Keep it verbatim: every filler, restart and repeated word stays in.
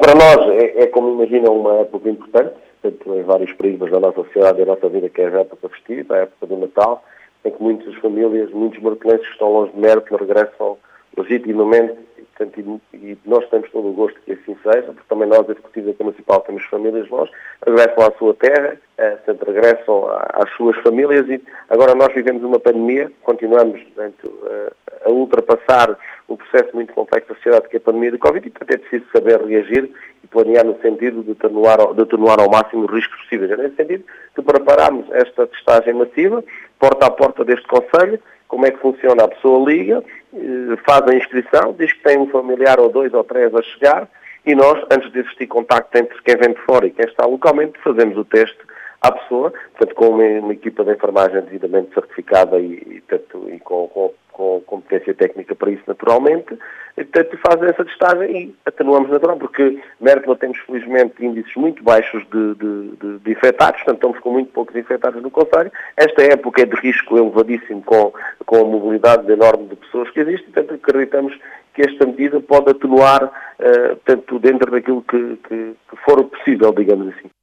para nós é, é, como imagina, uma época importante, portanto, em vários períodos da nossa sociedade e da nossa vida, que é a época festiva, a época do Natal, em que muitas famílias, muitos martelenses que estão longe de Mértola regressam legitimamente, e, portanto, e, e nós temos todo o gosto que assim seja, porque também nós, a Executiva Municipal, temos famílias longe, regressam à sua terra, eh, portanto, regressam às suas famílias, e agora nós vivemos uma pandemia, continuamos, portanto, a ultrapassar o processo muito complexo da sociedade que é a pandemia de Covid, e portanto é preciso saber reagir e planear no sentido de atenuar, de atenuar ao máximo os riscos possíveis. É nesse sentido que preparamos esta testagem massiva, porta a porta deste Conselho. Como é que funciona? A pessoa liga, faz a inscrição, diz que tem um familiar ou dois ou três a chegar, e nós, antes de existir contacto entre quem vem de fora e quem está localmente, fazemos o teste à pessoa, portanto, com uma, uma equipa de enfermagem devidamente certificada e, e, portanto, e com, com, com competência técnica para isso, naturalmente, e, portanto, fazem essa testagem e atenuamos naturalmente, porque Mértola temos, felizmente, índices muito baixos de, de, de, de infectados, portanto, estamos com muito poucos infectados no Conselho. Esta época é de risco elevadíssimo com, com a mobilidade enorme de pessoas que existe, e, portanto, acreditamos que esta medida pode atenuar, uh, portanto, dentro daquilo que, que, que for possível, digamos assim.